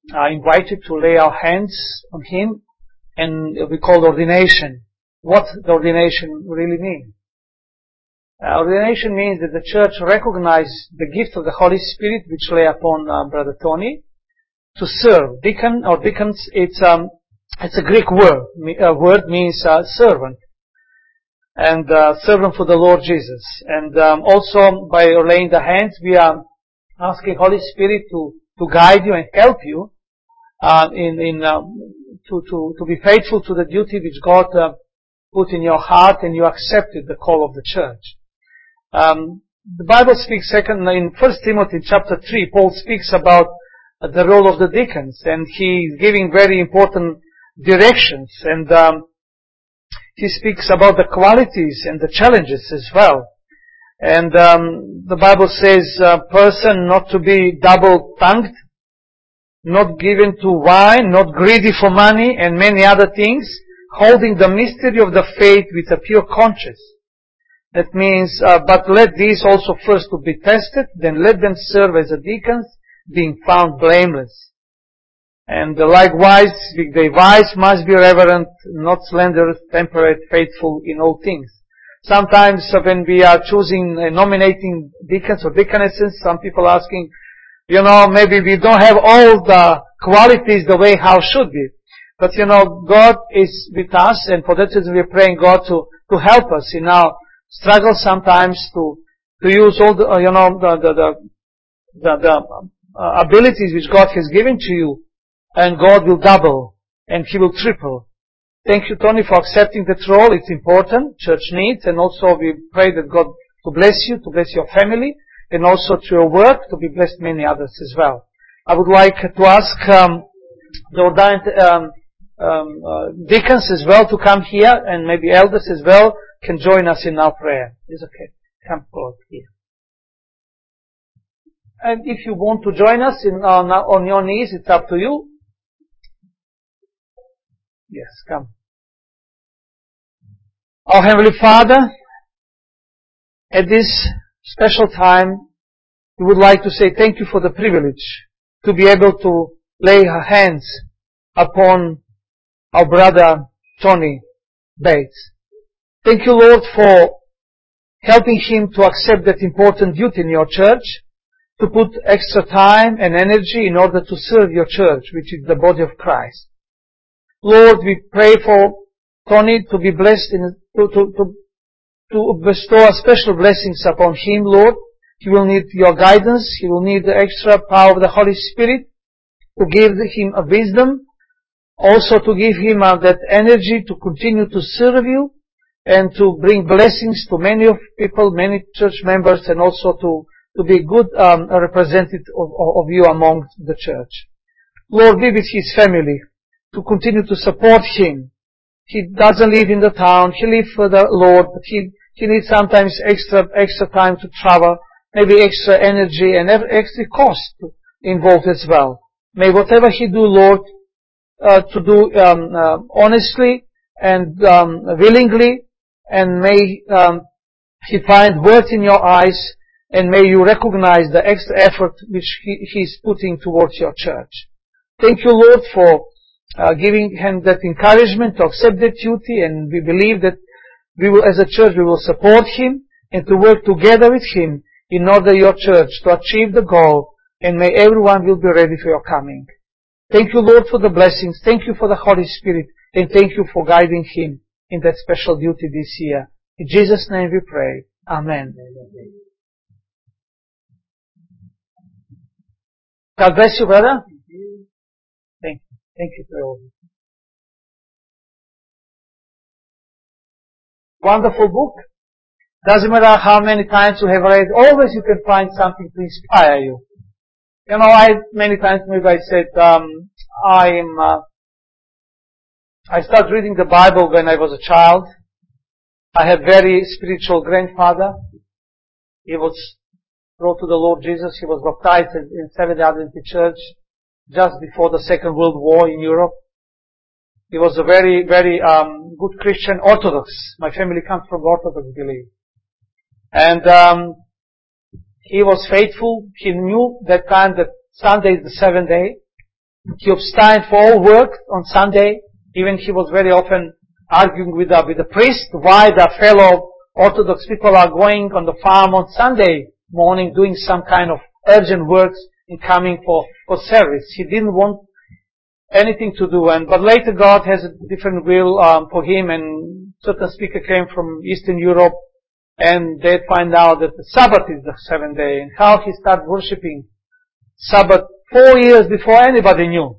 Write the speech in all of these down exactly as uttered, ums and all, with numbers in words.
uh, invited to lay our hands on him, and we call ordination. What the ordination really means? Uh, ordination means that the church recognizes the gift of the Holy Spirit which lay upon uh, Brother Tony to serve. Deacon or deacons, it's um, it's a Greek word. A word means uh, servant, and uh, servant for the Lord Jesus. And um, also by laying the hands, we are asking Holy Spirit to to guide you and help you uh, in in um, to to to be faithful to the duty which God uh, put in your heart, and you accepted the call of the church. Um, the Bible speaks second in First Timothy chapter three. Paul speaks about uh, the role of the deacons, and he is giving very important directions. And um, he speaks about the qualities and the challenges as well. And um, the Bible says, a person not to be double-tongued, not given to wine, not greedy for money, and many other things, holding the mystery of the faith with a pure conscience. That means, uh, but let these also first to be tested, then let them serve as a deacons, being found blameless. And uh, likewise, the wise must be reverent, not slanderous, temperate, faithful in all things. Sometimes uh, when we are choosing, uh, nominating deacons or deaconesses, some people asking, you know, maybe we don't have all the qualities the way how should be. But you know, God is with us, and for that reason we are praying God to, to help us in our struggle sometimes to, to use all the, uh, you know, the, the, the, the, the uh, abilities which God has given to you, and God will double, and He will triple. Thank you, Tony, for accepting that role. It's important, church needs, and also we pray that God to bless you, to bless your family, and also to your work, to be blessed many others as well. I would like to ask um, the ordained um, um, uh, deacons as well to come here, and maybe elders as well can join us in our prayer. It's okay. Come forward here. And if you want to join us in on, on your knees, it's up to you. Yes, come. Our Heavenly Father, at this special time, we would like to say thank you for the privilege to be able to lay our hands upon our brother Tony Bates. Thank you, Lord, for helping him to accept that important duty in your church, to put extra time and energy in order to serve your church, which is the body of Christ. Lord, we pray for Tony to be blessed, in, to, to, to, to bestow special blessings upon him, Lord. He will need your guidance. He will need the extra power of the Holy Spirit to give him a wisdom, also to give him uh, that energy to continue to serve you and to bring blessings to many of people, many church members, and also to, to be good um, a representative of, of you among the church. Lord, be with his family, to continue to support him. He doesn't live in the town. He lives for the Lord, but he, he needs sometimes extra, extra time to travel, maybe extra energy and extra cost involved as well. May whatever he do, Lord, uh, to do um, uh, honestly and um, willingly, and may um, he find worth in your eyes, and may you recognize the extra effort which he, he is putting towards your church. Thank you, Lord, for uh, giving him that encouragement to accept that duty, and we believe that we will, as a church, we will support him and to work together with him in order your church to achieve the goal, and may everyone will be ready for your coming. Thank you, Lord, for the blessings. Thank you for the Holy Spirit, and thank you for guiding him in that special duty this year. In Jesus' name we pray. Amen. God bless you, brother. Thank you. Thank you for all. Wonderful book. Doesn't matter how many times you have read, always you can find something to inspire you. You know, I, many times maybe I said, um, I am, uh, I started reading the Bible when I was a child. I had very spiritual grandfather. He was brought to the Lord Jesus. He was baptized in Seventh-day Adventist Church just before the Second World War in Europe. He was a very, very um, good Christian, Orthodox. My family comes from Orthodox belief. And um, he was faithful. He knew that time that Sunday is the seventh day. He abstained for all work on Sunday. Even he was very often arguing with the, with the priest why the fellow Orthodox people are going on the farm on Sunday morning doing some kind of urgent works in coming for, for service. He didn't want anything to do, and but later God has a different will um, for him, and certain speaker came from Eastern Europe, and they find out that the Sabbath is the seventh day, and how he started worshipping Sabbath four years before anybody knew.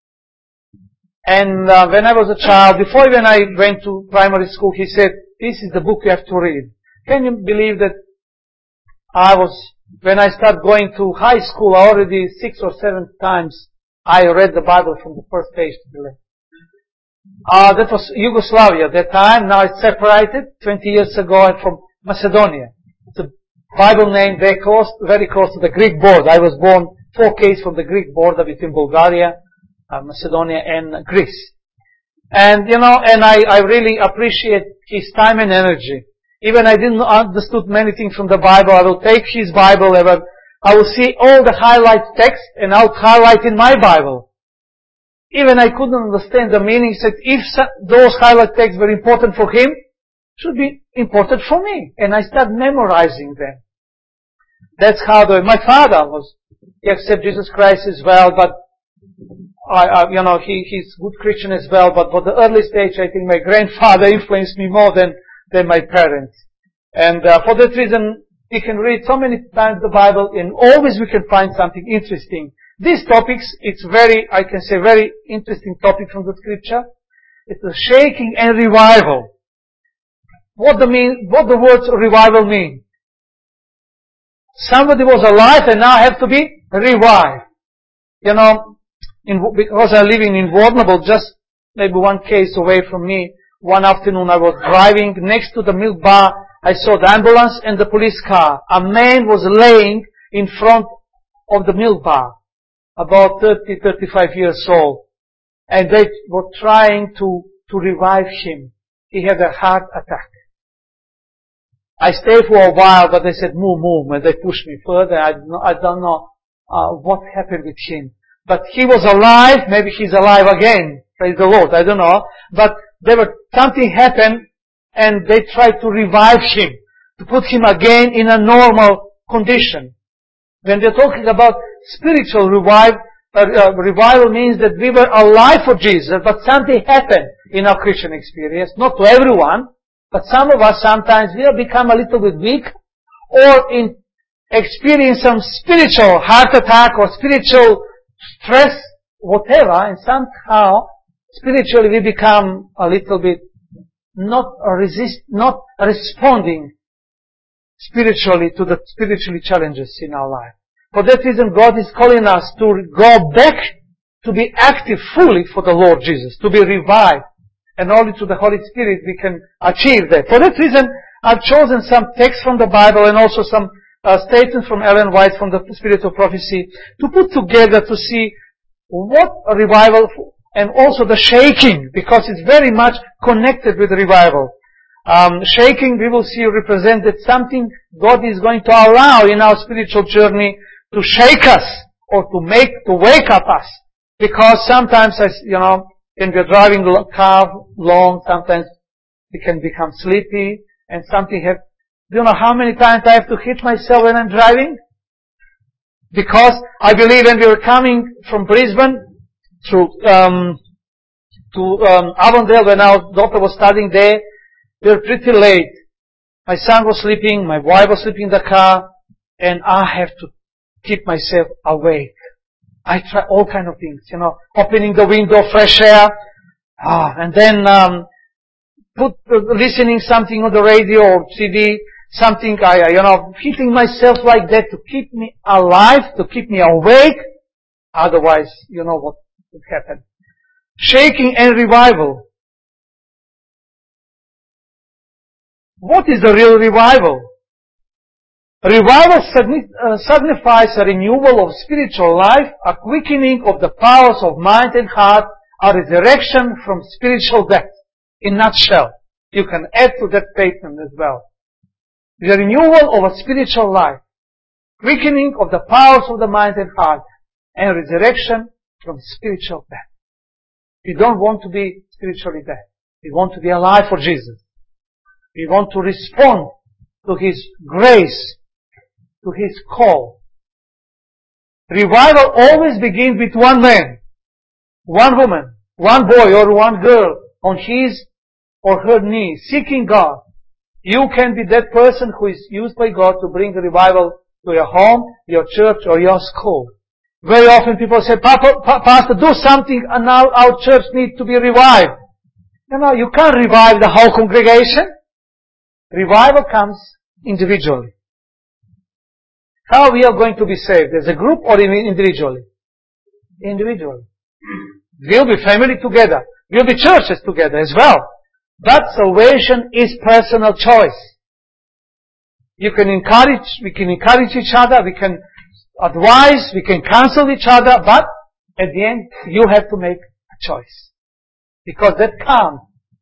And uh, when I was a child, before even I went to primary school, he said, this is the book you have to read. Can you believe that I was, when I started going to high school, already six or seven times, I read the Bible from the first page to the left. Uh, that was Yugoslavia at that time. Now it's separated. twenty years ago, I'm from Macedonia. It's a Bible name very close, very close to the Greek border. I was born four k's from the Greek border between Bulgaria, uh, Macedonia, and Greece. And, you know, and I, I really appreciate his time and energy. Even I didn't understood many things from the Bible. I will take his Bible, ever. I will see all the highlight text and I'll highlight in my Bible. Even I couldn't understand the meaning. He said, if those highlight texts were important for him, should be important for me. And I started memorizing them. That's how the, my father was, he accepted Jesus Christ as well, but I, I, you know, he, he's a good Christian as well, but for the early stage, I think my grandfather influenced me more than, than my parents. And uh, for that reason, we can read so many times the Bible, and always we can find something interesting. These topics, it's very, I can say, very interesting topic from the scripture. It's a shaking and revival. What the mean, what the words revival mean? Somebody was alive and now have to be revived. You know, in, because I'm living in Vornable, just maybe one case away from me, one afternoon I was driving next to the milk bar. I saw the ambulance and the police car. A man was laying in front of the milk bar, about thirty, thirty-five years old. And they were trying to, to revive him. He had a heart attack. I stayed for a while, but they said, move, move, and they pushed me further. I don't know, I don't know uh, what happened with him. But he was alive. Maybe he's alive again. Praise the Lord. I don't know. But there was something happened, and they tried to revive him, to put him again in a normal condition. When we're talking about spiritual revive, uh, uh, revival means that we were alive for Jesus, but something happened in our Christian experience. Not to everyone, but some of us sometimes we have become a little bit weak, or in experience some spiritual heart attack or spiritual stress, whatever, and somehow spiritually we become a little bit not resist, not responding spiritually to the spiritually challenges in our life. For that reason, God is calling us to go back to be active fully for the Lord Jesus, to be revived. And only through the Holy Spirit we can achieve that. For that reason, I've chosen some texts from the Bible and also some uh, statements from Ellen White from the Spirit of Prophecy to put together to see what a revival and also the shaking, because it's very much connected with revival. Um, shaking, we will see represented something God is going to allow in our spiritual journey to shake us or to make, to wake up us. Because sometimes, as you know, when we're driving the car long, sometimes we can become sleepy and something have, do you know how many times I have to hit myself when I'm driving? Because I believe when we were coming from Brisbane to, um, to, um, Avondale, when our daughter was studying there, we were pretty late. My son was sleeping, my wife was sleeping in the car, and I have to keep myself awake. I try all kind of things, you know, opening the window, fresh air, ah, and then um, put uh, listening something on the radio or C D, something I, you know, hitting myself like that to keep me alive, to keep me awake. Otherwise, you know what would happen. Shaking and revival. What is the real revival? Revival signifies a renewal of spiritual life, a quickening of the powers of mind and heart, a resurrection from spiritual death. In a nutshell, you can add to that statement as well. The renewal of a spiritual life, quickening of the powers of the mind and heart, and resurrection from spiritual death. We don't want to be spiritually dead. We want to be alive for Jesus. We want to respond to His grace, to His call. Revival always begins with one man, one woman, one boy or one girl on his or her knees, seeking God. You can be that person who is used by God to bring the revival to your home, your church, or your school. Very often people say, Pastor, do something and now our church needs to be revived. You know, you can't revive the whole congregation. Revival comes individually. How we are going to be saved? As a group or individually? Individually. We'll be family together. We'll be churches together as well. But salvation is personal choice. You can encourage, we can encourage each other, we can advise, we can counsel each other, but at the end, you have to make a choice. Because that counts.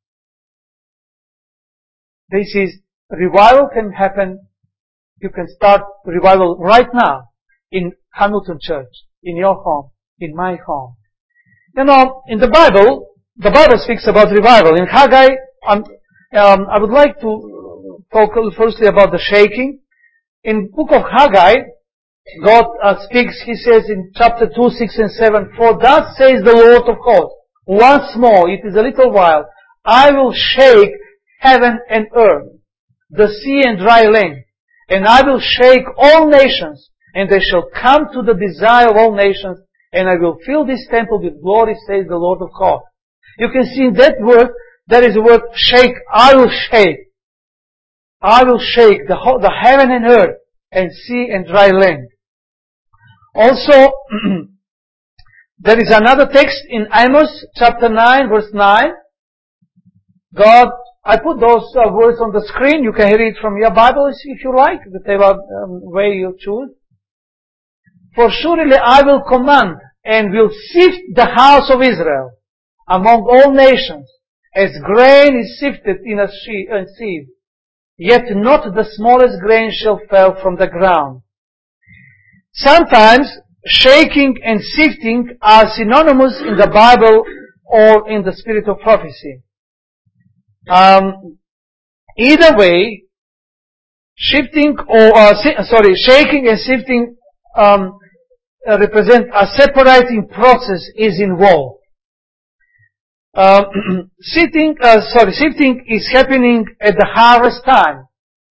This is, revival can happen, you can start revival right now in Hamilton Church, in your home, in my home. You know, in the Bible, the Bible speaks about revival. In Haggai, um, um, I would like to talk firstly about the shaking. In book of Haggai, God uh, speaks, He says in chapter two, six and seven, For thus says the Lord of hosts, once more, it is a little while, I will shake heaven and earth, the sea and dry land, and I will shake all nations, and they shall come to the desire of all nations, and I will fill this temple with glory, says the Lord of hosts. You can see in that word, there is a word shake. I will shake. I will shake the whole, the heaven and earth, and sea and dry land. Also, there is another text in Amos chapter nine, verse nine. God, I put those uh, words on the screen. You can read it from your Bible if you like, whatever um, way you choose. For surely I will command and will sift the house of Israel among all nations, as grain is sifted in a sieve, yet not the smallest grain shall fall from the ground. Sometimes shaking and sifting are synonymous in the Bible or in the spirit of prophecy. Um, either way, shifting or uh, sorry, shaking and sifting um, uh, represent a separating process is involved. Uh, sifting, uh, sorry, sifting is happening at the harvest time.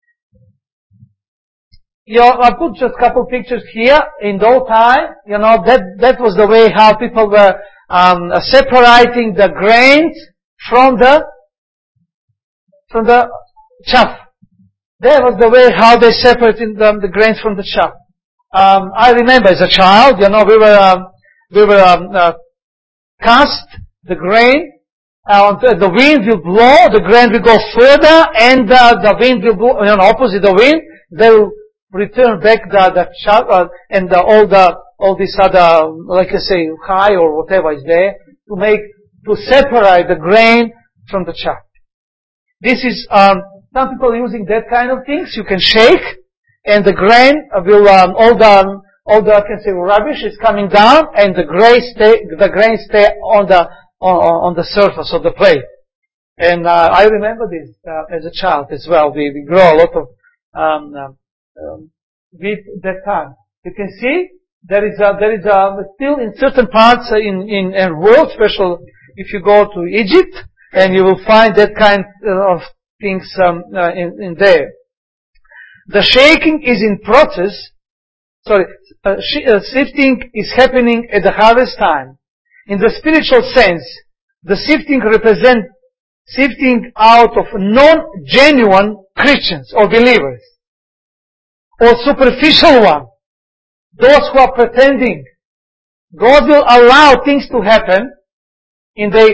You know, I put just a couple pictures here. In those time, you know, that that was the way how people were um, separating the grains from the from the chaff. That was the way how they separated the, the grains from the chaff. Um, I remember as a child, you know, we were um, we were um, uh, cast the grain. Uh, the wind will blow, the grain will go further, and uh, the wind will blow, you know, opposite the wind. They will return back the the chaff uh, and the, all the all this other, like I say, high or whatever is there to make to separate the grain from the chaff. This is um, some people are using that kind of things. You can shake, and the grain will um, all the all the I can say rubbish is coming down, and the grain stay the grain stay on the on, on the surface of the plate. And uh, I remember this uh, as a child as well. We we grow a lot of um, um, um, wheat that time. You can see there is a, there is a, still in certain parts in in in world, especially if you go to Egypt, and you will find that kind of things um, uh, in, in there. The shaking is in process. Sorry, uh, sh- uh, sifting is happening at the harvest time. In the spiritual sense, the sifting represents sifting out of non-genuine Christians or believers, or superficial one, those who are pretending. God will allow things to happen in their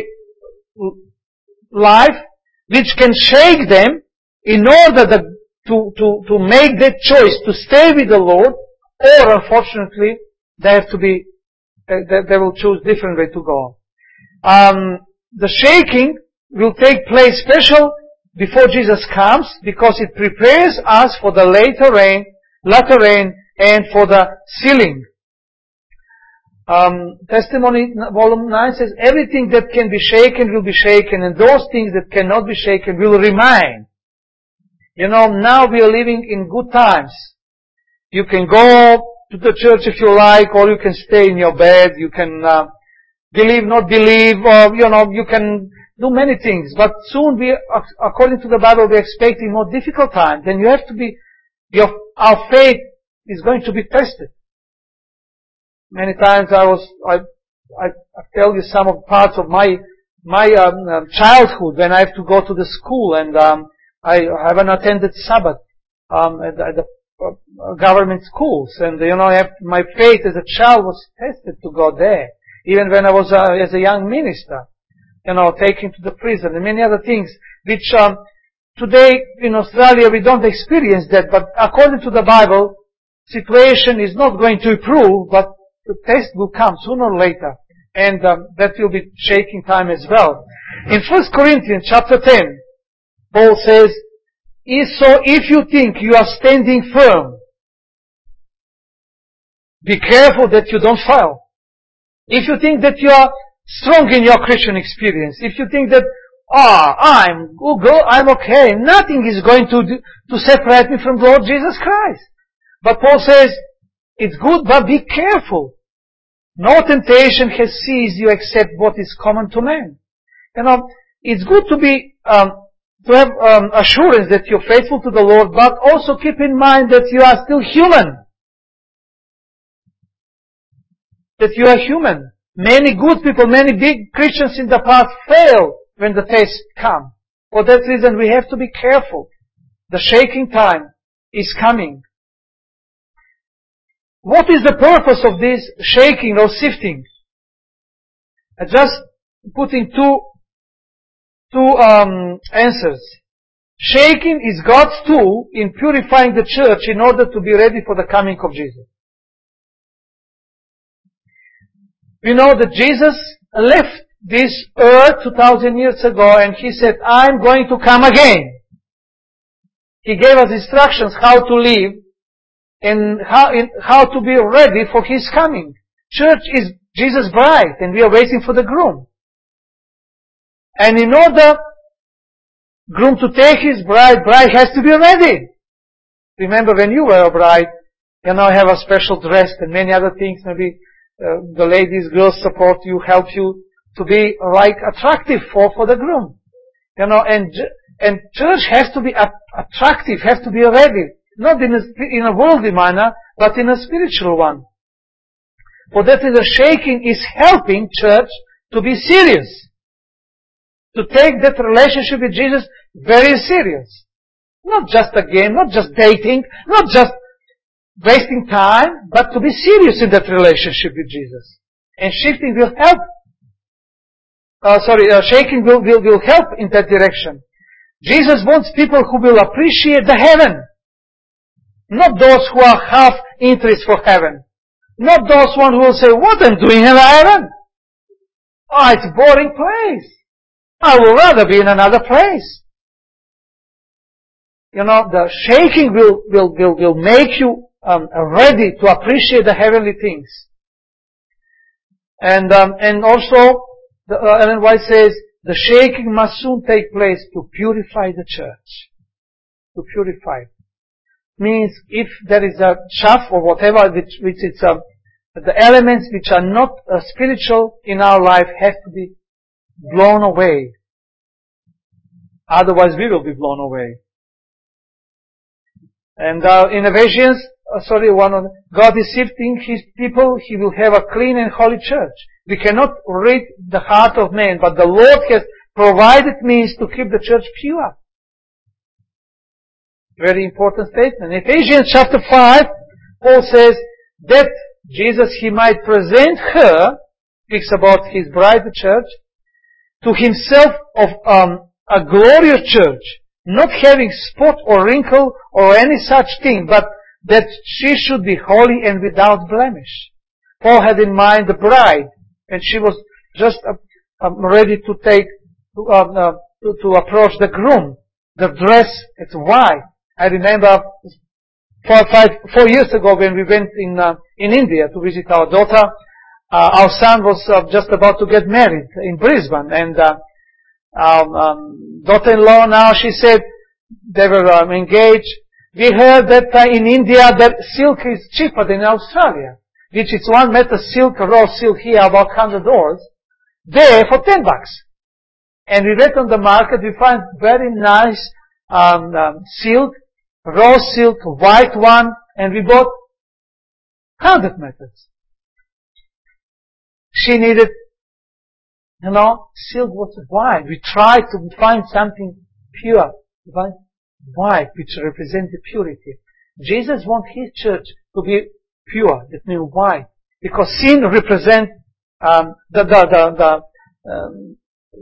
life which can shake them in order that to, to, to make that choice to stay with the Lord, or unfortunately they have to be, they, they will choose different way to go. Um, the shaking will take place special before Jesus comes, because it prepares us for the later rain, latter rain, and for the sealing. Um, testimony volume nine says, everything that can be shaken will be shaken, and those things that cannot be shaken will remain. You know, now we are living in good times. You can go to the church if you like, or you can stay in your bed. You can uh, believe, not believe, or, you know, you can do many things. But soon, we, according to the Bible, we're expecting more difficult times. Then you have to be, your, our faith is going to be tested. Many times I was, I, I, I tell you some of parts of my, my um, um, childhood when I have to go to the school, and um, I haven't attended Sabbath um, at, at the uh, government schools, and you know, I have, my faith as a child was tested to go there. Even when I was uh, as a young minister, you know, taken to the prison and many other things, which um, today in Australia we don't experience that. But according to the Bible, situation is not going to improve, but the test will come sooner or later, and um, that will be shaking time as well. In First Corinthians chapter ten, Paul says, so if you think you are standing firm, be careful that you don't fall. If you think that you are strong in your Christian experience, if you think that, ah, oh, I'm good, I'm okay, nothing is going to do, to separate me from the Lord Jesus Christ. But Paul says, it's good, but be careful. No temptation has seized you except what is common to man. You know, it's good to be, um, to have um, assurance that you're faithful to the Lord, but also keep in mind that you are still human. That you are human. Many good people, many big Christians in the past fail when the tests come. For that reason, we have to be careful. The shaking time is coming. What is the purpose of this shaking or sifting? I just putting two, two um, answers. Shaking is God's tool in purifying the church in order to be ready for the coming of Jesus. We know that Jesus left this earth two thousand years ago, and He said, I'm going to come again. He gave us instructions how to live and how, in, how to be ready for His coming. Church is Jesus' bride, and we are waiting for the groom. And in order groom to take his bride, bride has to be ready. Remember when you were a bride, you now have a special dress and many other things. Maybe uh, the ladies, girls support you, help you to be like attractive for, for the groom. You know, and, and church has to be attractive, has to be ready. Not in a, in a worldly manner, but in a spiritual one. For that is a shaking is helping church to be serious. To take that relationship with Jesus very serious. Not just a game, not just dating, not just wasting time, but to be serious in that relationship with Jesus. And shifting will help. Uh, sorry, uh, shaking will, will, will help in that direction. Jesus wants people who will appreciate the heaven. Not those who are half interest for heaven. Not those one who will say, what I'm doing in heaven? Oh, it's a boring place. I would rather be in another place. You know, the shaking will, will, will, will make you um, ready to appreciate the heavenly things. And, um, and also, the, uh, Ellen White says, the shaking must soon take place to purify the church. To purify it. Means if there is a chaff or whatever, which, which it's um, the elements which are not uh, spiritual in our life have to be blown away. Otherwise we will be blown away. And uh, in Ephesians, uh, sorry, one of God is sifting His people. He will have a clean and holy church. We cannot read the heart of man, but the Lord has provided means to keep the church pure. Very important statement. In Ephesians chapter five, Paul says that Jesus, He might present her, speaks about His bride, the church, to Himself of um, a glorious church, not having spot or wrinkle or any such thing, but that she should be holy and without blemish. Paul had in mind the bride, and she was just uh, um, ready to take, to, uh, uh, to, to approach the groom. The dress, it's white. I remember four, five, four years ago when we went in uh, in India to visit our daughter. uh, our son was uh, just about to get married in Brisbane, and uh, our um, daughter-in-law now, she said they were um, engaged. We heard that uh, in India that silk is cheaper than in Australia, which is one meter silk, raw silk here, about one hundred dollars, there for ten bucks. And we went on the market, we find very nice um, um, silk, raw silk, white one, and we bought one hundred meters. She needed, you know, silk was white. We tried to find something pure, white, which represents the purity. Jesus wants His church to be pure, that means white, because sin represents um, the the the, the um,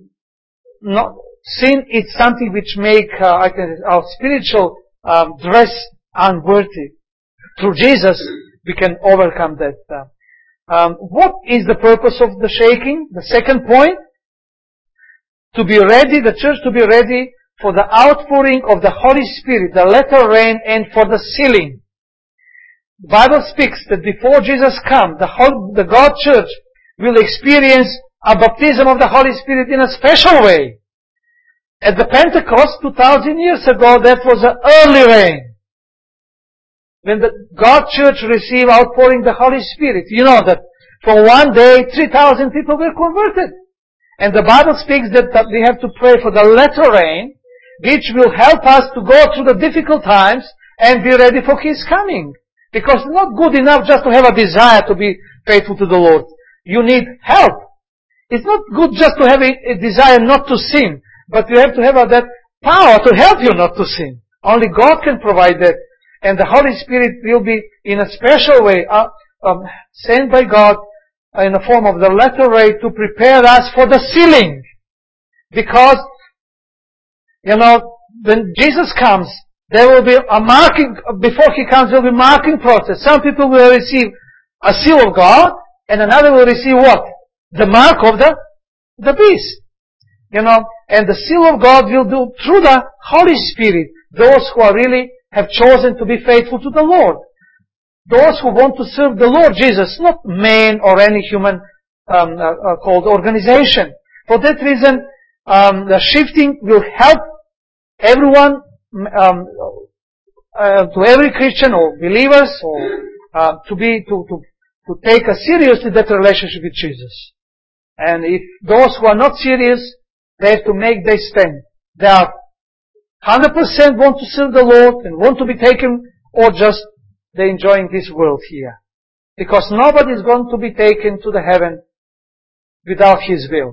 not sin is something which make uh, I can, our spiritual um, dress unworthy. Through Jesus, we can overcome that. Uh, um, what is the purpose of the shaking? The second point, to be ready, the church to be ready for the outpouring of the Holy Spirit, the latter rain, and for the sealing. The Bible speaks that before Jesus comes, the whole, the God church will experience a baptism of the Holy Spirit in a special way. At the Pentecost, two thousand years ago, that was an early rain. When the God church received outpouring the Holy Spirit, you know that for one day, three thousand people were converted. And the Bible speaks that, that we have to pray for the latter rain, which will help us to go through the difficult times and be ready for His coming. Because it's not good enough just to have a desire to be faithful to the Lord. You need help. It's not good just to have a, a desire not to sin, but you have to have a, that power to help you not to sin. Only God can provide that. And the Holy Spirit will be in a special way uh, um, sent by God in the form of the latter rain to prepare us for the sealing. Because, you know, when Jesus comes, there will be a marking, before He comes, there will be a marking process. Some people will receive a seal of God, and another will receive what? The mark of the, the beast. You know, and the seal of God will do through the Holy Spirit, those who are really have chosen to be faithful to the Lord. Those who want to serve the Lord Jesus, not man or any human um, uh, uh, called organization. For that reason, um, the shifting will help everyone, um, uh, to every Christian or believers, or uh, to be to, to to take a seriously that relationship with Jesus. And if those who are not serious, they have to make their stand. They are one hundred percent want to serve the Lord and want to be taken, or just they're enjoying this world here. Because nobody is going to be taken to the heaven without His will.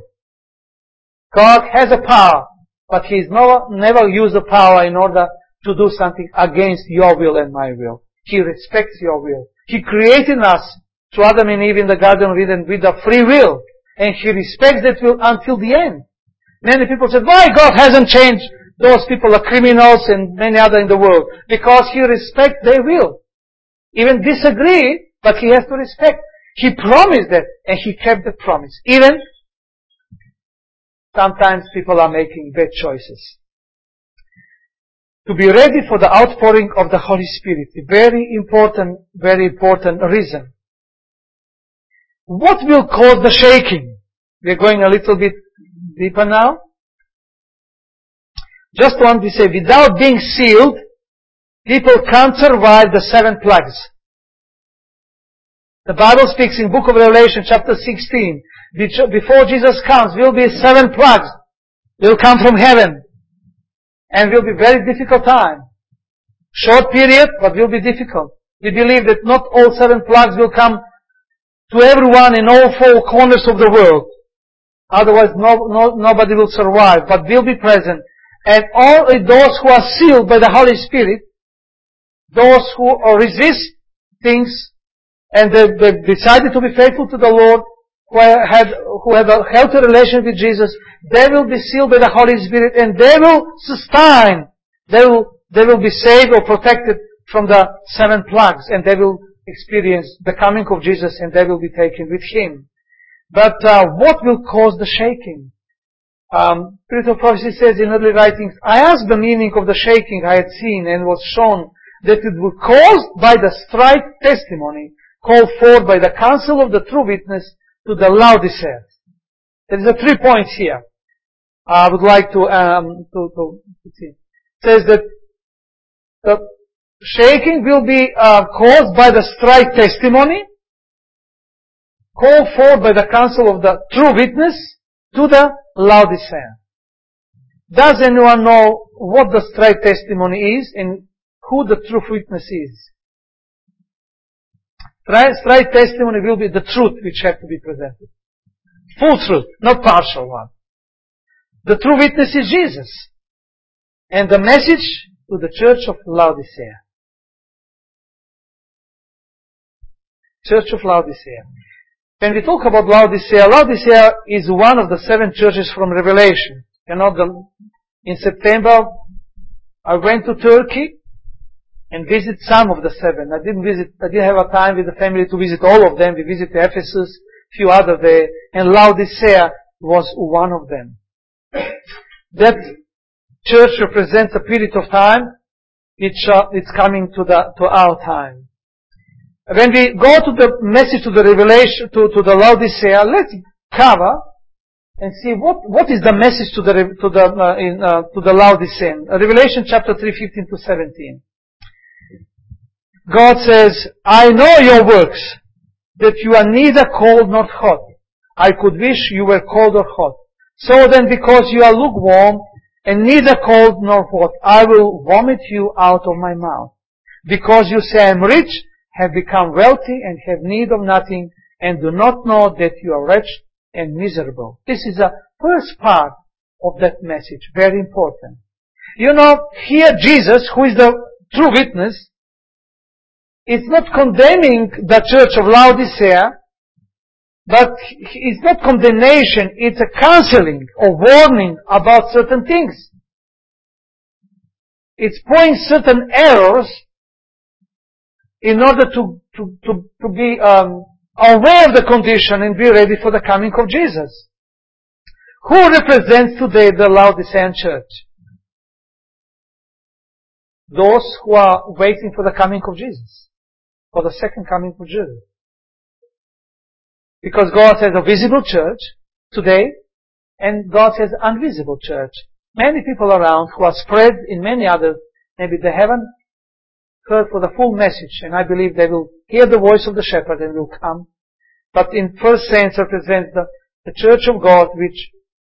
God has a power, but He has no, never used the power in order to do something against your will and my will. He respects your will. He created us through Adam and Eve in the Garden of Eden with a free will. And He respects that will until the end. Many people said, why God hasn't changed? Those people are criminals and many other in the world. Because He respects their will. Even disagree, but He has to respect. He promised that, and He kept the promise. Even sometimes people are making bad choices. To be ready for the outpouring of the Holy Spirit, a very important, very important reason. What will cause the shaking? We're going a little bit deeper now. Just want to say, without being sealed, people can't survive the seven plagues. The Bible speaks in book of Revelation chapter sixteen, before Jesus comes, will be seven plagues. Will come from heaven. And will be very difficult time. Short period, but will be difficult. We believe that not all seven plagues will come to everyone in all four corners of the world. Otherwise, no, no, nobody will survive, but will be present. And all those who are sealed by the Holy Spirit, those who resist things, and they, they decided to be faithful to the Lord, who have, who have a healthy relationship with Jesus, they will be sealed by the Holy Spirit, and they will sustain, they will, they will be saved or protected from the seven plagues, and they will experience the coming of Jesus, and they will be taken with Him. But uh, what will cause the shaking? Um, Spirit of Prophecy says in early writings, I asked the meaning of the shaking I had seen, and was shown that it was caused by the strife testimony called forth by the counsel of the true witness to the Laodiceans. There is a three points here. I would like to, um, to, to, to see. It says that the shaking will be uh, caused by the strike testimony, called forth by the counsel of the true witness to the Laodiceans. Does anyone know what the strike testimony is and who the true witness is? Strike testimony will be the truth which have to be presented. Full truth, not partial one. The true witness is Jesus. And the message to the church of Laodicea. Church of Laodicea. When we talk about Laodicea, Laodicea is one of the seven churches from Revelation. You know, the, in September, I went to Turkey and visited some of the seven. I didn't visit, I didn't have a time with the family to visit all of them. We visited Ephesus, few other there, and Laodicea was one of them. That church represents a period of time which uh, it's coming to the to our time. When we go to the message to the Revelation to, to the Laodicea, let's cover and see what what is the message to the to the uh, in, uh, to the Laodicean. Revelation chapter three, fifteen to seventeen. God says, "I know your works, that you are neither cold nor hot. I could wish you were cold or hot. So then, because you are lukewarm and neither cold nor hot, I will vomit you out of my mouth. Because you say, I am rich, have become wealthy, and have need of nothing, and do not know that you are wretched and miserable." This is the first part of that message. Very important. You know, here Jesus, who is the true witness, is not condemning the church of Laodicea, but it's not condemnation, it's a counseling or warning about certain things. It's pointing certain errors in order to, to, to, to be um, aware of the condition and be ready for the coming of Jesus. Who represents today the Laodicean church? Those who are waiting for the coming of Jesus, for the second coming of Jesus. Because God has a visible church today, and God has an invisible church. Many people around who are spread in many others, maybe they haven't heard for the full message, and I believe they will hear the voice of the shepherd and will come. But in first sense represents the, the church of God, which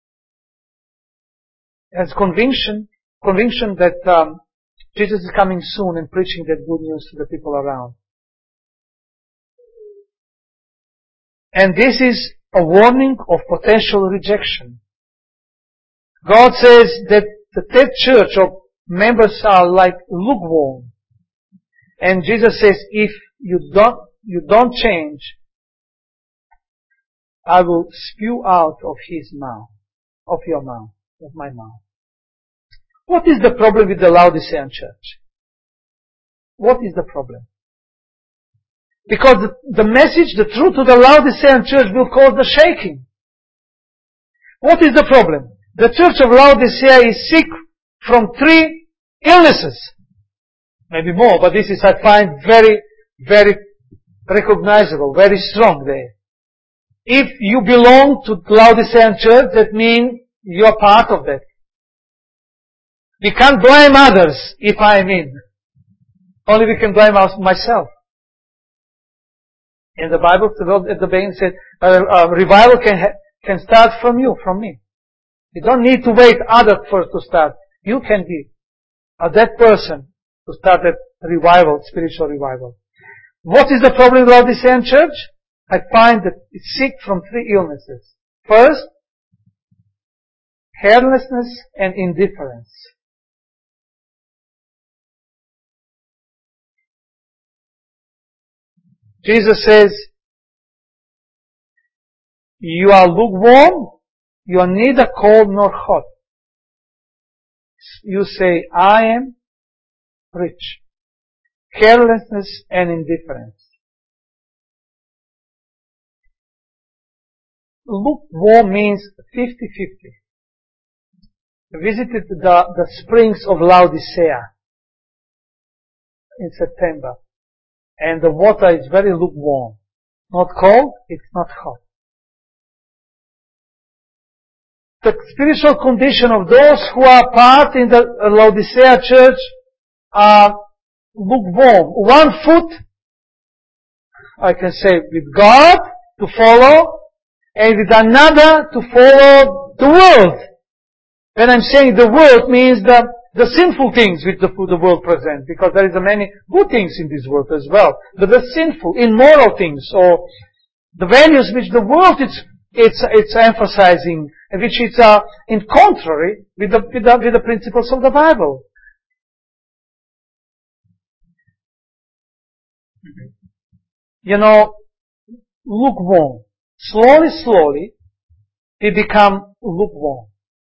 has conviction, conviction that um, Jesus is coming soon and preaching that good news to the people around. And this is a warning of potential rejection. God says that the third church of members are like lukewarm. And Jesus says, if you don't, you don't change, I will spew out of his mouth, of your mouth, of my mouth. What is the problem with the Laodicean church? What is the problem? Because the, the message, the truth to the Laodicean church will cause the shaking. What is the problem? The church of Laodicea is sick from three illnesses. Maybe more, but this is, I find, very, very recognizable, very strong there. If you belong to the Laodicean church, that means you are part of that. We can't blame others if I am in. Only we can blame myself. In the Bible, at the beginning said, uh, uh, revival can ha- can start from you, from me. You don't need to wait others first to start. You can be uh, that person to start that revival, spiritual revival. What is the problem with the Laodicean church? I find that it's sick from three illnesses. First, carelessness and indifference. Jesus says, you are lukewarm, you are neither cold nor hot. You say, I am rich. Carelessness and indifference. Lukewarm means fifty-fifty. I visited the, the springs of Laodicea in September. and the water is very lukewarm. Not cold, it's not hot. The spiritual condition of those who are part in the Laodicea church are lukewarm. One foot, I can say, with God to follow, and with another to follow the world. When I'm saying the world means the, the sinful things which the, the world presents, because there is many good things in this world as well. But the sinful, immoral things, or the values which the world is it's it's emphasizing, and which is uh, in contrary with the, with the with the principles of the Bible. You know, lukewarm. Slowly, slowly, we become lukewarm.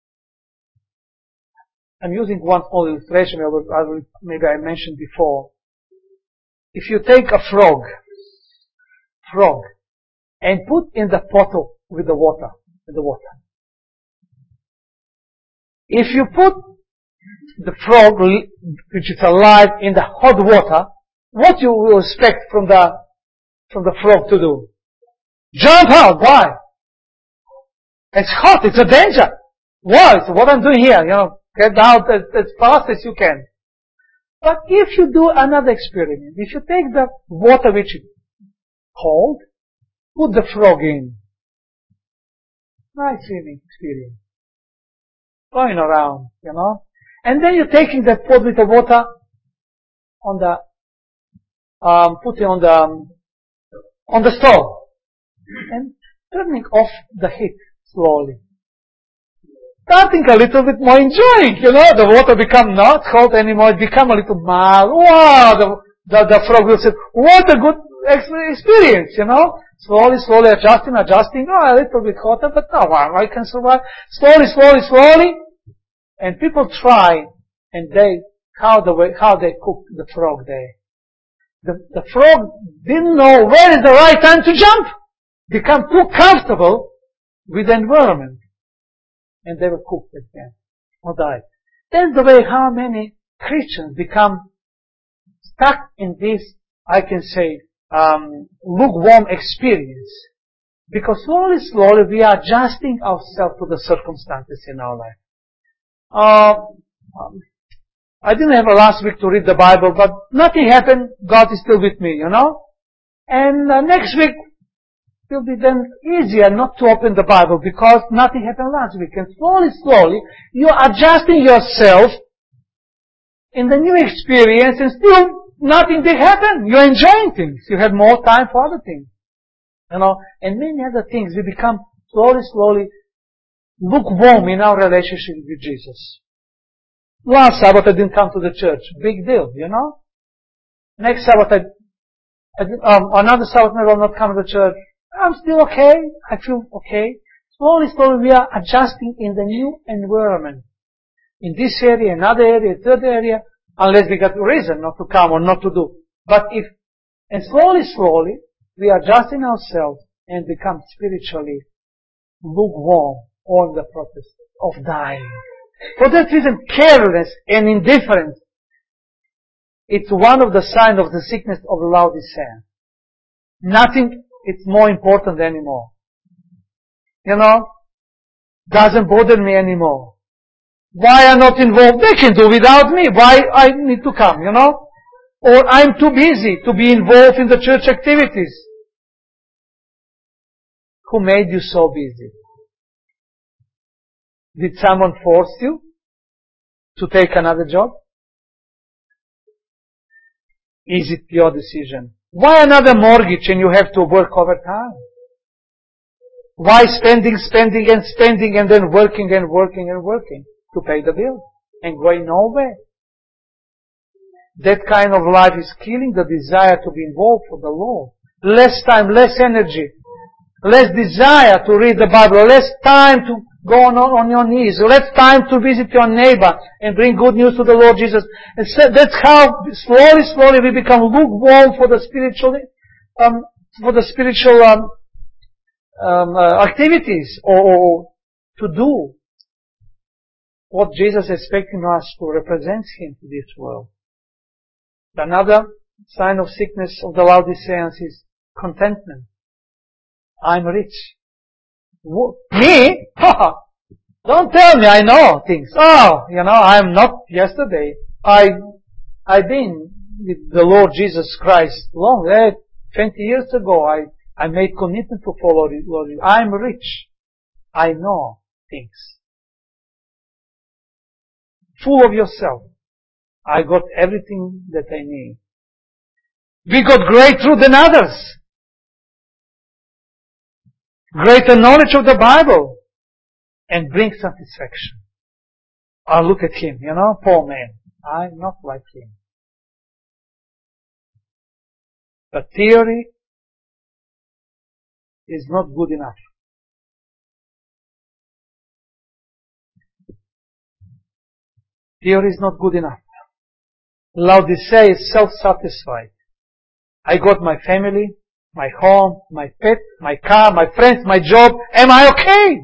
I'm using one small illustration, I will, I will, maybe I mentioned before. If you take a frog, frog, and put in the pot with the water, with the water. If you put the frog, which is alive, in the hot water, what you will expect from the, from the frog to do? Jump out! Why? It's hot, it's a danger. Why? So what I'm doing here, you know, get out as, as fast as you can. But if you do another experiment, if you take the water which is cold, put the frog in. Nice swimming experience. Going around, you know. And then you're taking the pot with the water on the, um, putting on the, um, on the stove. And turning off the heat slowly. Starting a little bit more enjoying, you know, the water become not hot anymore, it become a little mild. Wow, the, the, the frog will say, what a good experience, you know. Slowly, slowly adjusting, adjusting, oh, a little bit hotter, but no, I can survive. Slowly, slowly, slowly. And people try, and they, how the way, how they cook the frog there. The, the frog didn't know where is the right time to jump. Become too comfortable with the environment. And they were cooked again, or died. That's the way how many Christians become stuck in this, I can say, um, lukewarm experience. Because slowly, slowly we are adjusting ourselves to the circumstances in our life. Uh, um, I didn't have a last week to read the Bible, but nothing happened. God is still with me, you know. And uh, next week will be then easier not to open the Bible because nothing happened last week. And slowly, slowly, you're adjusting yourself in the new experience and still nothing did happen. You're enjoying things. You have more time for other things. You know, and many other things. We become slowly, slowly lukewarm in our relationship with Jesus. Last Sabbath I didn't come to the church. Big deal, you know. Next Sabbath I, I did, um, another Sabbath I will not come to the church. I'm still okay. I feel okay. Slowly, slowly we are adjusting in the new environment. In this area, another area, third area, unless we got a reason not to come or not to do. But if, and slowly, slowly, we are adjusting ourselves and become spiritually lukewarm on the process of dying. For that reason, carelessness and indifference, it's one of the signs of the sickness of Laodicea. Nothing is more important anymore. You know, doesn't bother me anymore. Why I'm not involved? They can do without me. Why I need to come, you know? Or I'm too busy to be involved in the church activities. Who made you so busy? Did someone force you to take another job? Is it your decision? Why another mortgage and you have to work overtime? Why spending, spending and spending and then working and working and working to pay the bill and going nowhere? That kind of life is killing the desire to be involved for the Lord. Less time, less energy, less desire to read the Bible, less time to go on, on your knees, less time to visit your neighbor and bring good news to the Lord Jesus. And so that's how slowly, slowly we become lukewarm for the spiritual, um, for the spiritual um, um, uh, activities or, or to do what Jesus is expecting us to represent Him to this world. Another sign of sickness of the Laodiceans is contentment. I'm rich. Wh- Me? Don't tell me I know things. Oh, you know, I'm not yesterday. I, I've been with the Lord Jesus Christ long, eh, twenty years ago. I, I made commitment to follow the Lord. I'm rich. I know things. Full of yourself. I got everything that I need. We got greater than others. Greater knowledge of the Bible. And bring satisfaction. Oh, look at him, you know, poor man. I'm not like him. But theory is not good enough. Theory is not good enough. Laodicea is self-satisfied. I got my family, my home, my pet, my car, my friends, my job. Am I okay?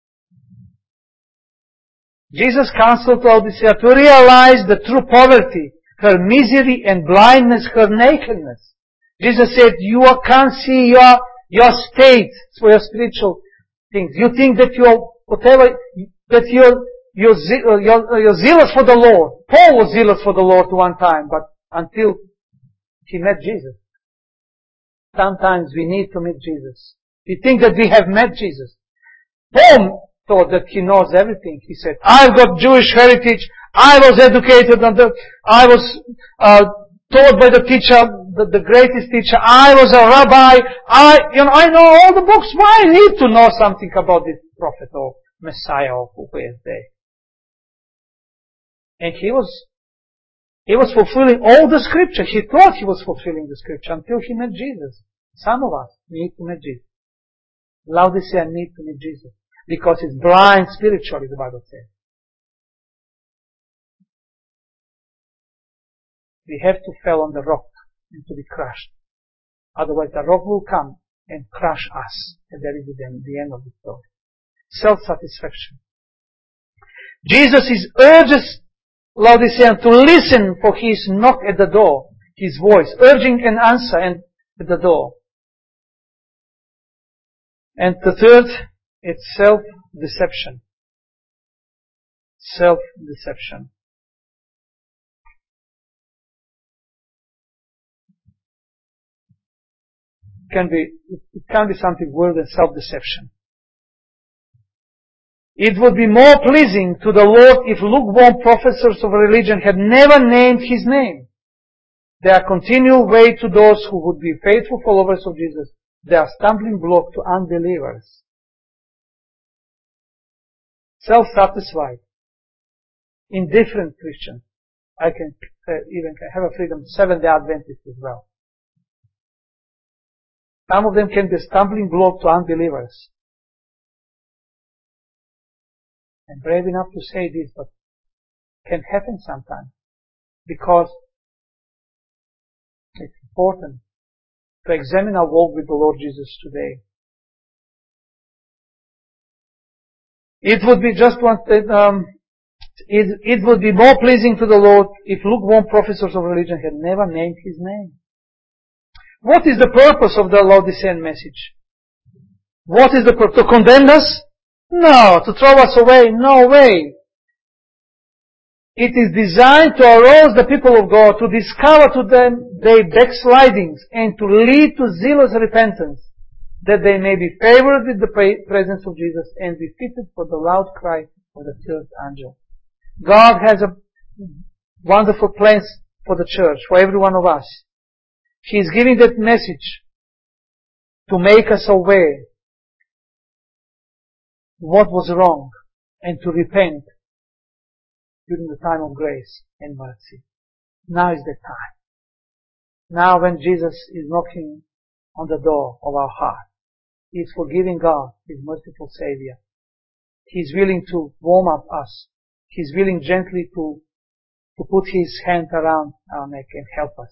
Jesus counseled Laodicea to realize the true poverty, her misery and blindness, her nakedness. Jesus said, you can't see your, your state for your spiritual things. You think that you're, whatever, that you're, you're, you're, you're zealous for the Lord. Paul was zealous for the Lord one time, but until he met Jesus. Sometimes we need to meet Jesus. We think that we have met Jesus. Paul thought that he knows everything. He said, I've got Jewish heritage. I was educated under, I was uh, taught by the teacher, the, the greatest teacher. I was a rabbi. I, you know, I know all the books. Why I need to know something about this prophet or Messiah or who is there? And he was, he was fulfilling all the scripture. He thought he was fulfilling the scripture until he met Jesus. Some of us need to meet Jesus. Laodicea need to meet Jesus. Because it's blind spiritually, the Bible says. We have to fall on the rock and to be crushed. Otherwise the rock will come and crush us. And that is the end of the story. Self-satisfaction. Jesus is urges Laodicea to listen for his knock at the door. His voice, urging an answer and at the door. And the third, it's self-deception. Self-deception. It can be, it can be something worse than self-deception. It would be more pleasing to the Lord if lukewarm professors of religion had never named His name. They are continual way to those who would be faithful followers of Jesus. They are stumbling block to unbelievers. Self-satisfied, indifferent Christians. I can uh, even have a freedom, Seventh-day Adventists as well. Some of them can be a stumbling block to unbelievers. I'm brave enough to say this, but it can happen sometimes. Because it's important to examine our walk with the Lord Jesus today. It would be just one, um, it, it would be more pleasing to the Lord if lukewarm professors of religion had never named His name. What is the purpose of the Laodicean message? What is the purpose? To condemn us? No. To throw us away? No way. It is designed to arouse the people of God, to discover to them their backslidings, and to lead to zealous repentance, that they may be favored with the presence of Jesus and be fitted for the loud cry of the third angel. God has a wonderful plans for the church, for every one of us. He is giving that message to make us aware what was wrong and to repent during the time of grace and mercy. Now is the time. Now when Jesus is knocking on the door of our heart, He is forgiving God, His merciful Savior. He is willing to warm up us. He is willing gently to, to put His hand around our neck and help us.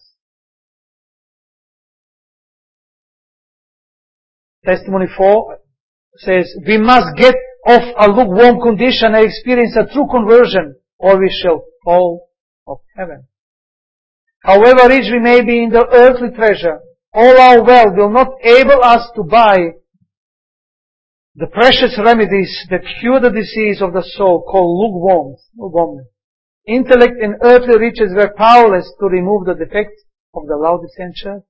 Testimony four says, we must get off a lukewarm condition and experience a true conversion, or we shall fall of heaven. However rich we may be in the earthly treasure, all our wealth will not enable us to buy the precious remedies that cure the disease of the soul called lukewarmness. Intellect and earthly riches were powerless to remove the defects of the Laodicean church.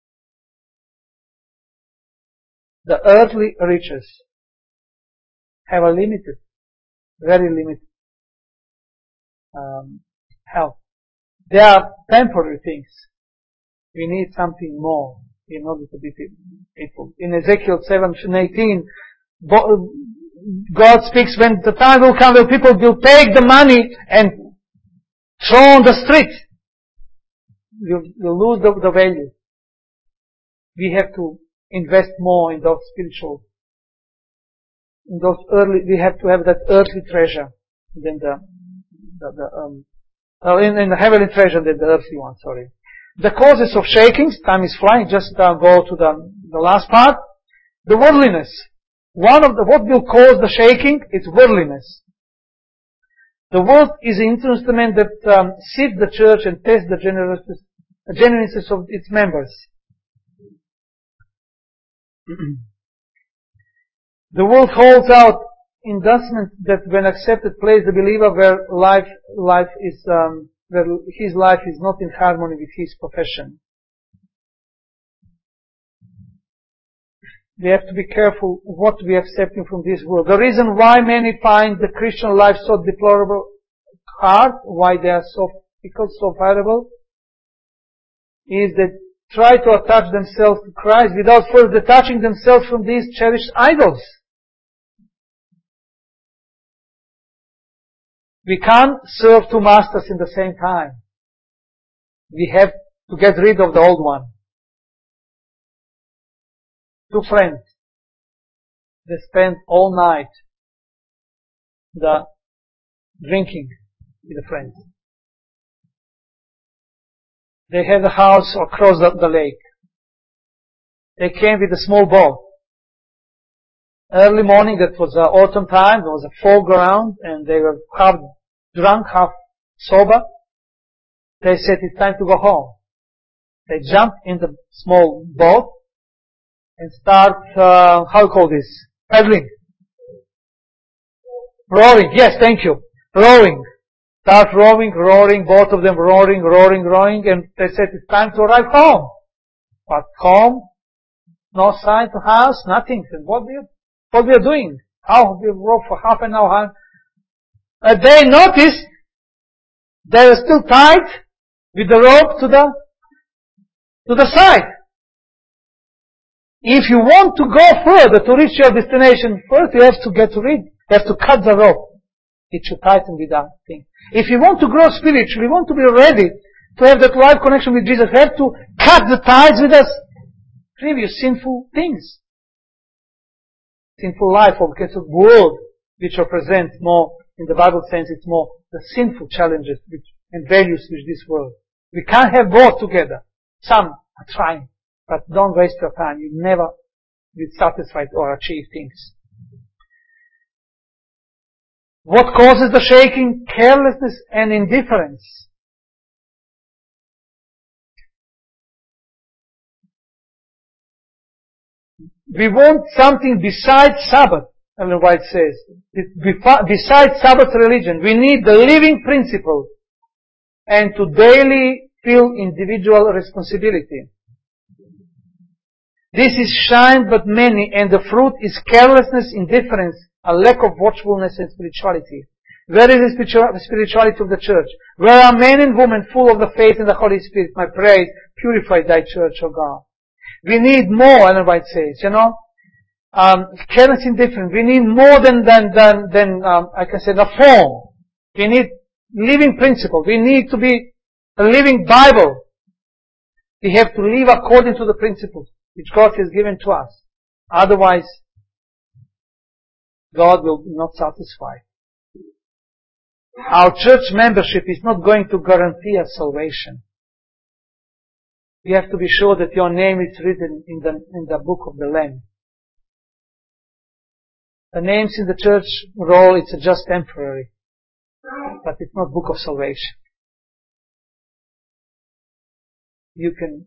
The earthly riches have a limited, very limited um, help. They are temporary things. We need something more in order to be people. In Ezekiel seven eighteen, God speaks, when the time will come when people will take the money and throw on the street. You, you lose the, the value. We have to invest more in those spiritual, in those early, we have to have that earthly treasure than the, the, the um, uh, in, in the heavenly treasure than the earthly one, sorry. The causes of shakings, time is flying, just uh, go to the, the last part. The worldliness. One of the, what will cause the shaking is worldliness. The world is an instrument that um, sifts the church and tests the genuineness of its members. The world holds out endorsement that when accepted place the believer where life, life is, um, where his life is not in harmony with his profession. We have to be careful what we are accepting from this world. The reason why many find the Christian life so deplorable, hard, why they are so difficult, so variable, is that try to attach themselves to Christ without first detaching themselves from these cherished idols. We can't serve two masters in the same time. We have to get rid of the old one. Two friends, they spend all night the drinking with the friends. They had a house across the, the lake. They came with a small boat. Early morning, that was uh, autumn time, there was a fog around, and they were half drunk, half sober. They said, it's time to go home. They jumped in the small boat and start, uh, how do you call this? Paddling. Rowing, yes, thank you. Rowing. Start rowing, roaring, both of them roaring, roaring, roaring, and they said, it's time to arrive home. But home, no sign to house, nothing. And what do you, what we are doing? How we row for half an hour? Uh, they noticed they were still tied with the rope to the, to the side. If you want to go further to reach your destination, first you have to get rid, you have to cut the rope. It should tighten with that thing. If you want to grow spiritually, you want to be ready to have that life connection with Jesus, you have to cut the ties with us previous sinful things. Sinful life, or because of world, which represents more, in the Bible sense, it's more the sinful challenges which, and values which this world. We can't have both together. Some are trying, but don't waste your time. You never be satisfied or achieve things. What causes the shaking? Carelessness and indifference. We want something besides Sabbath, Ellen White says. Besides Sabbath religion, we need the living principle and to daily feel individual responsibility. This is shined but many, and the fruit is carelessness, indifference, a lack of watchfulness and spirituality. Where is the spirituality of the church? Where are men and women full of the faith and the Holy Spirit? My prayer is, purify thy church, O God. We need more, Ellen White says, you know. Um, careless indifference. We need more than, than, than, than um, I can say, the form. We need living principle. We need to be a living Bible. We have to live according to the principles which God has given to us. Otherwise, God will not satisfy. Our church membership is not going to guarantee us salvation. You have to be sure that your name is written in the, in the book of the Lamb. The names in the church roll, it's just temporary. But it's not book of salvation. you can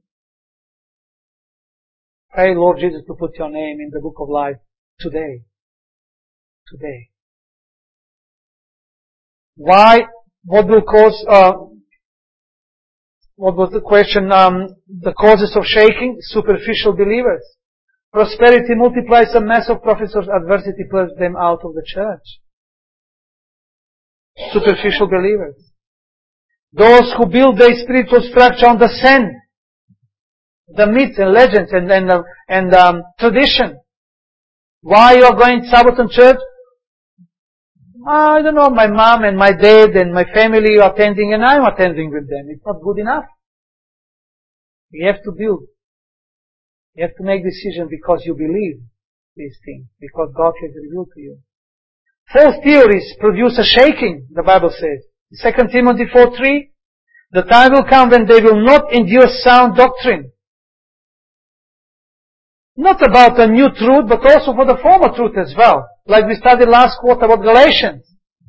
pray Lord Jesus to put your name in the book of life today. Today. Why? What will cause, uh, what was the question? Um, the causes of shaking? Superficial believers. Prosperity multiplies a mass of professors. Adversity pulls them out of the church. Superficial believers. Those who build their spiritual structure on the sand, the myths and legends and and, uh, and um, tradition. Why you are going to Sabbaton church? I don't know. My mom and my dad and my family are attending, and I'm attending with them. It's not good enough. You have to build. You have to make decisions because you believe these things, because God has revealed to you. False theories produce a shaking, the Bible says. Second Timothy four three, the time will come when they will not endure sound doctrine. Not about a new truth, but also for the former truth as well. Like we studied last quarter about Galatians.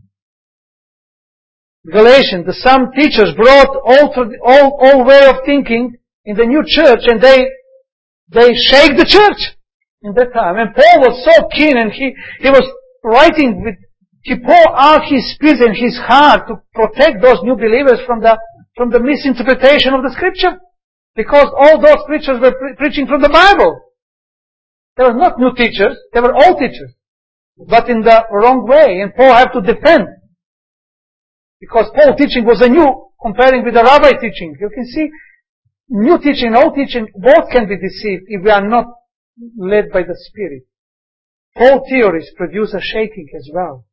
Galatians, the some teachers brought altered, all, all way of thinking in the new church, and they, they shake the church in that time. And Paul was so keen, and he, he was writing with, he poured out his spirit and his heart to protect those new believers from the, from the misinterpretation of the scripture. Because all those preachers were pre- preaching from the Bible. They were not new teachers, they were old teachers. But in the wrong way, and Paul had to defend. Because Paul's teaching was a new, comparing with the rabbi teaching. You can see, new teaching and old teaching, both can be deceived if we are not led by the Spirit. False theories produce a shaking as well.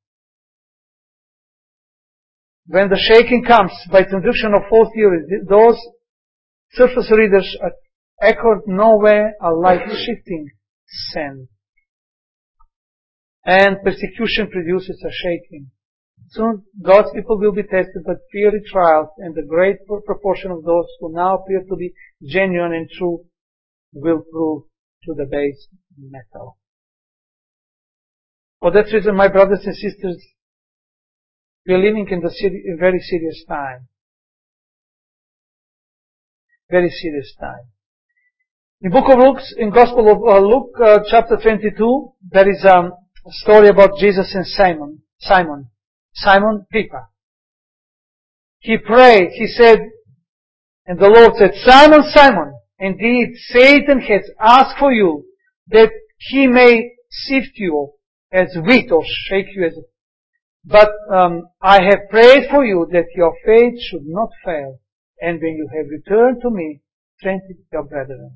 When the shaking comes by introduction of false theories, those surface readers are echoed nowhere are like shifting sand. And persecution produces a shaking. Soon God's people will be tested by fiery trials, and the great proportion of those who now appear to be genuine and true will prove to the base metal. For that reason, my brothers and sisters, we are living in the seri- a very serious time. Very serious time. In Book of Luke, in Gospel of uh, Luke, uh, chapter twenty-two, there is um, a story about Jesus and Simon. Simon. Simon Peter. He prayed, he said, and the Lord said, Simon, Simon, indeed Satan has asked for you that he may sift you as wheat or shake you as but um, I have prayed for you that your faith should not fail, and when you have returned to me, strengthen your brethren.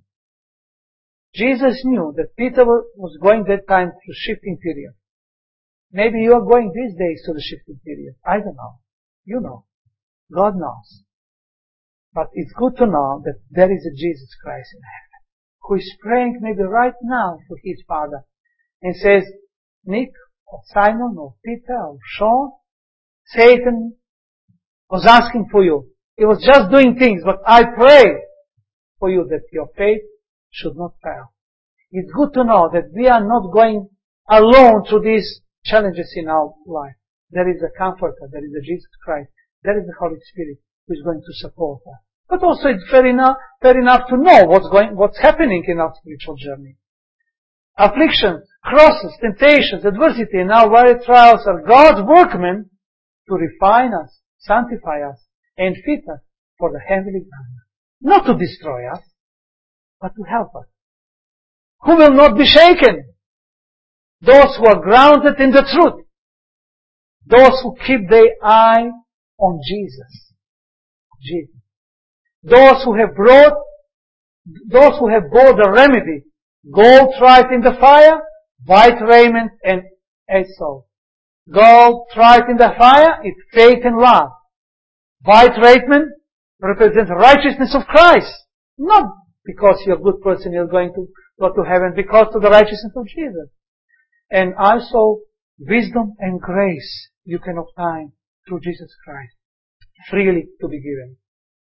Jesus knew that Peter was going that time through shifting period. Maybe you are going these days to the shifting period. I don't know. You know. God knows. But it's good to know that there is a Jesus Christ in heaven who is praying maybe right now for his Father and says, Nick, or Simon, or Peter, or Sean, Satan was asking for you. He was just doing things, but I pray for you that your faith should not fail. It's good to know that we are not going alone through these challenges in our life. There is a comforter, there is a Jesus Christ, there is the Holy Spirit who is going to support us. But also it's fair enough, fair enough to know what's going, what's happening in our spiritual journey. Afflictions, crosses, temptations, adversity, and our varied trials are God's workmen to refine us, sanctify us, and fit us for the heavenly garden. Not to destroy us, but to help us. Who will not be shaken? Those who are grounded in the truth. Those who keep their eye on Jesus. Jesus. Those who have brought, those who have bought the remedy, gold tried in the fire, white raiment, and asol. Gold tried in the fire is faith and love. White raiment represents righteousness of Christ. Not because you're a good person, you're going to go to heaven, because of the righteousness of Jesus. And also, wisdom and grace you can obtain through Jesus Christ. Freely to be given.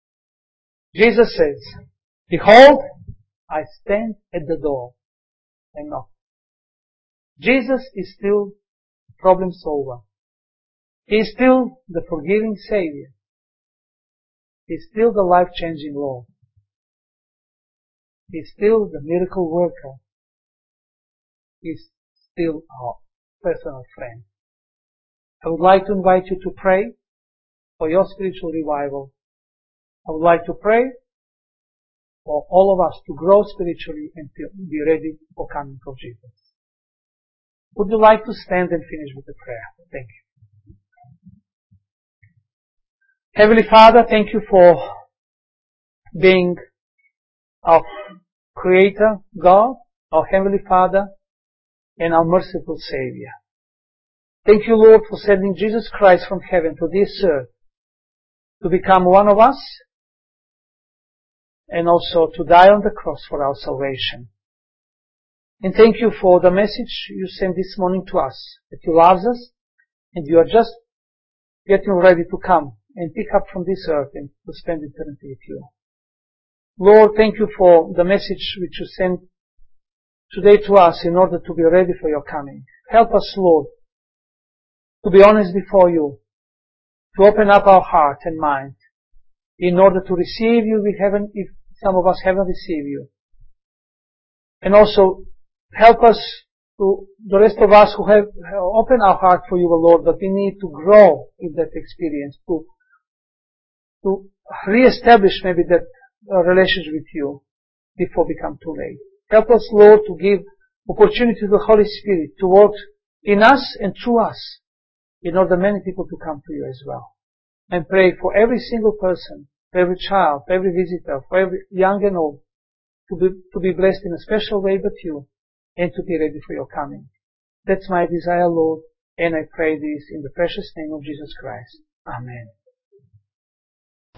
Jesus says, Behold, I stand at the door and knock. Jesus is still the problem solver. He is still the forgiving Savior. He is still the life-changing Lord. He's still the miracle worker. He's still our personal friend. I would like to invite you to pray for your spiritual revival. I would like to pray for all of us to grow spiritually and to be ready for coming of Jesus. Would you like to stand and finish with a prayer? Thank you. Heavenly Father, thank you for being our Creator, God, our Heavenly Father, and our merciful Savior. Thank you, Lord, for sending Jesus Christ from heaven to this earth to become one of us and also to die on the cross for our salvation. And thank you for the message you sent this morning to us, that you love us and you are just getting ready to come and pick up from this earth and to spend eternity with you. Lord, thank you for the message which you sent today to us in order to be ready for your coming. Help us, Lord, to be honest before you, to open up our heart and mind in order to receive you. We haven't, if some of us haven't received you. And also help us to, the rest of us who have, have opened our heart for you, Lord, but we need to grow in that experience, to, to re-establish maybe that uh, relationship with you before it becomes too late. Help us, Lord, to give opportunity to the Holy Spirit to work in us and through us in order many people to come to you as well. And pray for every single person, for every child, for every visitor, for every young and old, to be, to be blessed in a special way but you, and to be ready for your coming. That's my desire, Lord, and I pray this in the precious name of Jesus Christ. Amen.